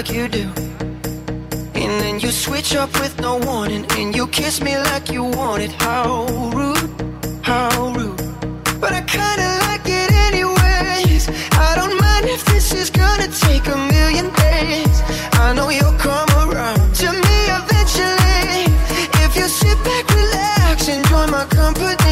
like you do. And then you switch up with no warning, and you kiss me like you want it. How rude, how rude. But I kinda like it anyways. I don't mind if this is gonna take a million days. I know you'll come around to me eventually. If you sit back, relax, enjoy my company.